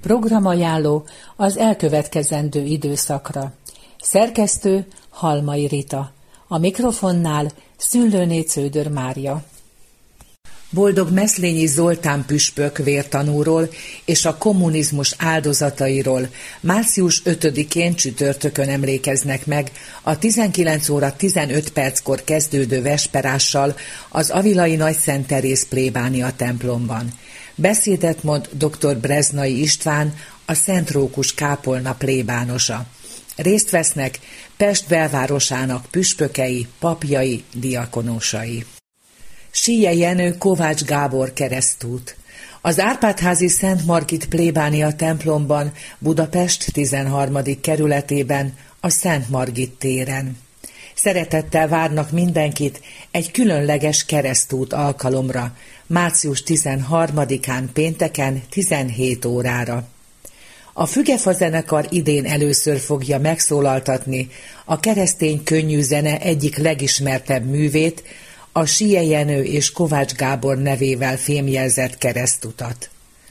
Programajánló az elkövetkezendő időszakra. Szerkesztő Halmai Rita. A mikrofonnál Szüllőné Cződör Mária. Boldog Meszlényi Zoltán püspök vértanúról és a kommunizmus áldozatairól március 5-én csütörtökön emlékeznek meg a 19 óra 15 perckor kezdődő vesperással az avilai Nagyszent Teréz plébánia templomban. Beszédet mond dr. Breznai István, a Szent Rókus kápolna plébánosa. Részt vesznek Pest belvárosának püspökei, papjai, diakonusai. Síje Jenő Kovács Gábor keresztút. Az Árpád-házi Szent Margit plébánia templomban, Budapest 13. kerületében, a Szent Margit téren. Szeretettel várnak mindenkit egy különleges keresztút alkalomra, március 13-án pénteken 17 órára. A Fügefa zenekar idén először fogja megszólaltatni a keresztény könnyű zene egyik legismertebb művét, a Síje Jenő és Kovács Gábor nevével fémjelzett keresztutat.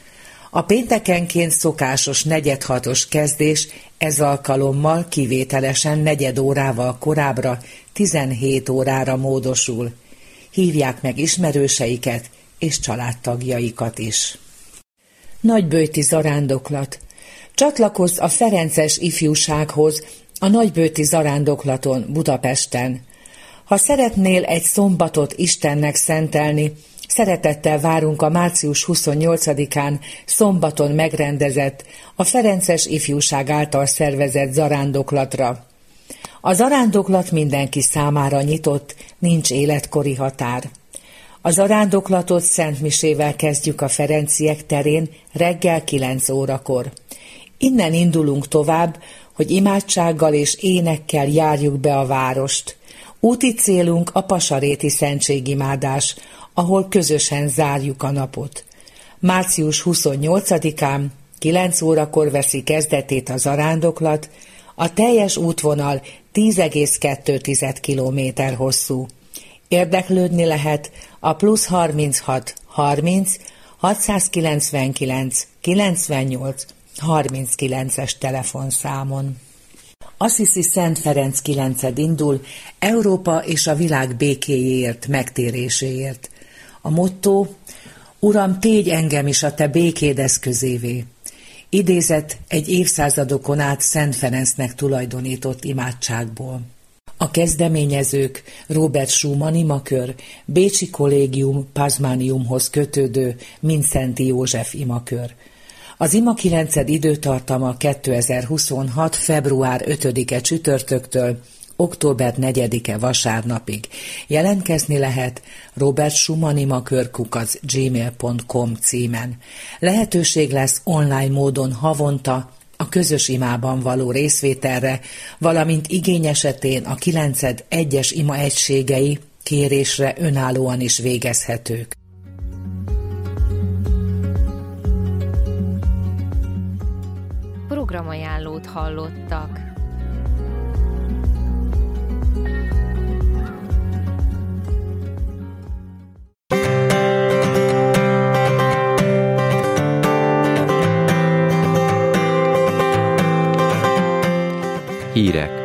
A péntekenként szokásos 4-6-os kezdés ez alkalommal kivételesen 4 órával korábbra 17 órára módosul. Hívják meg ismerőseiket és családtagjaikat is. Nagyböjti zarándoklat. Csatlakozz a ferences ifjúsághoz a Nagyböjti zarándoklaton Budapesten. Ha szeretnél egy szombatot Istennek szentelni, szeretettel várunk a március 28-án szombaton megrendezett, a ferences ifjúság által szervezett zarándoklatra. A zarándoklat mindenki számára nyitott, nincs életkori határ. A zarándoklatot szentmisével kezdjük a Ferenciek terén reggel 9 órakor. Innen indulunk tovább, hogy imádsággal és énekkel járjuk be a várost. Úti célunk a pasaréti szentségimádás, ahol közösen zárjuk a napot. Március 28-án 9 órakor veszi kezdetét a zarándoklat, a teljes útvonal 10,2 km hosszú. Érdeklődni lehet a +36 30 699 98 39-es telefonszámon. Assisi Szent Ferenc 9 indul Európa és a világ békéjéért, megtéréséért. A motto: Uram, tégy engem is a te békéd eszközévé. Idézet egy évszázadokon át Szent Ferencnek tulajdonított imádságból. A kezdeményezők Robert Schumann imakör, Bécsi Kollégium Pazmániumhoz kötődő Mindszenty József imakör. Az ima 9 időtartama 2026. február 5-e csütörtöktől október 4-e vasárnapig. Jelentkezni lehet robertschumannimakör@gmail.com címen. Lehetőség lesz online módon havonta a közös imában való részvételre, valamint igény esetén a 9 egyes ima egységei kérésre önállóan is végezhetők. Programajánlót hallottak. Hírek.